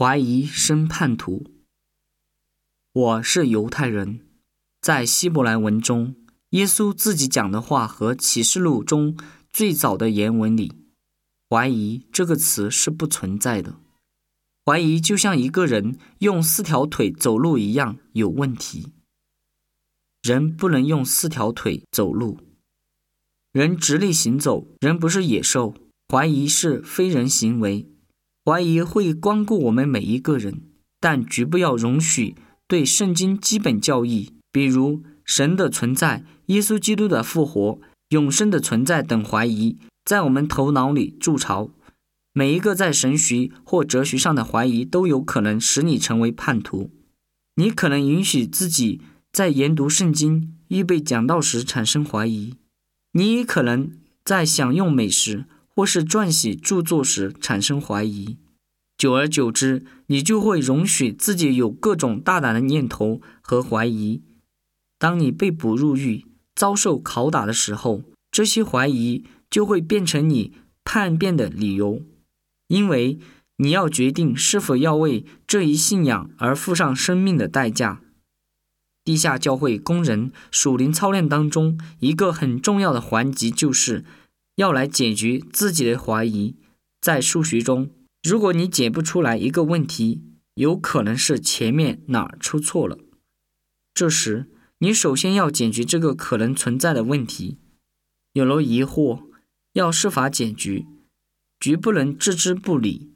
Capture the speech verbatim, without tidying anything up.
怀疑生叛徒。我是犹太人，在希伯来文中，耶稣自己讲的话和启示录中最早的原文里，怀疑这个词是不存在的。怀疑就像一个人用四条腿走路一样有问题。人不能用四条腿走路，人直立行走，人不是野兽。怀疑是非人行为，怀疑会光顾我们每一个人，但绝不要容许对圣经基本教义，比如神的存在、耶稣基督的复活、永生的存在等怀疑，在我们头脑里筑巢。每一个在神学或哲学上的怀疑都有可能使你成为叛徒。你可能允许自己在研读圣经、预备讲道时产生怀疑，你也可能在享用美食或是撰写著作时产生怀疑。久而久之，你就会容许自己有各种大胆的念头和怀疑。当你被捕入狱、遭受拷打的时候，这些怀疑就会变成你叛变的理由，因为你要决定是否要为这一信仰而付上生命的代价。地下教会工人属灵操练当中，一个很重要的环节就是要来解决自己的怀疑。在数学中，如果你解不出来一个问题，有可能是前面哪儿出错了。这时，你首先要解决这个可能存在的问题。有了疑惑，要设法解决，绝不能置之不理。